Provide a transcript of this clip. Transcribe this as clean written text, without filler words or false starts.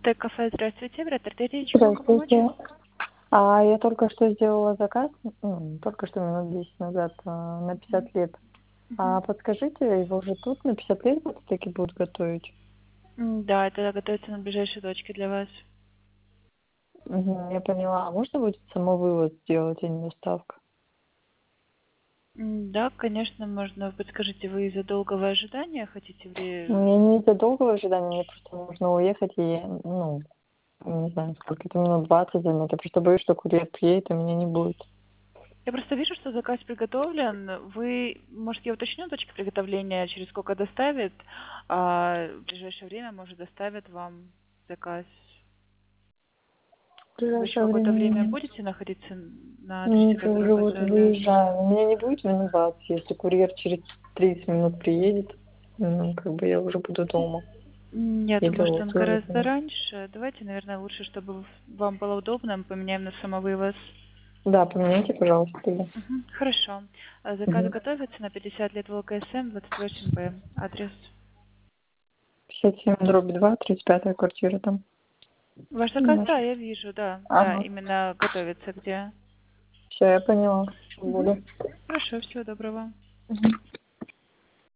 Т-кафе, здравствуйте. В Роттердере, чем могу помочь? Здравствуйте. Я только что сделала заказ, только что минут 10 назад, на 50 лет. Мгм. Подскажите, его уже тут на 50 лет вот таки будут готовить? Да, это готовится на ближайшей точке для вас. Мгм, я поняла. А можно будет самовывоз сделать, а не доставка? Да, конечно, можно. Подскажите, вы из-за долгого ожидания хотите Мне не из-за долгого ожидания, мне просто нужно уехать, и, не знаю, сколько это минут, 20 займет. Я просто боюсь, что курьер приедет, а меня не будет. Я просто вижу, что заказ приготовлен. Вы, может, я уточню точки приготовления, через сколько доставит, а в ближайшее время, может, доставят вам заказ. В Вы еще ближайшее какое-то время время нет. будете находиться на адресе, Нет, я который уже вот указали? выезжаю. У меня не будет минут 20, если курьер через 30 минут приедет, как бы я уже буду дома. Я Или думаю, что вот он я гораздо возьму. раньше. Давайте, наверное, лучше, чтобы вам было удобно, мы поменяем на самовывоз. Да, поменяйте, пожалуйста, тогда. Хорошо. Заказ Угу. готовится на 50 лет ВЛКСМ, 28Б. Адрес. 57/2, 35-я квартира там. Ваш заказ, да, Наша. я вижу, да. Да, Ага. именно готовится где. Все, я поняла. Мгм. Буду. Хорошо, всего доброго. Мгм.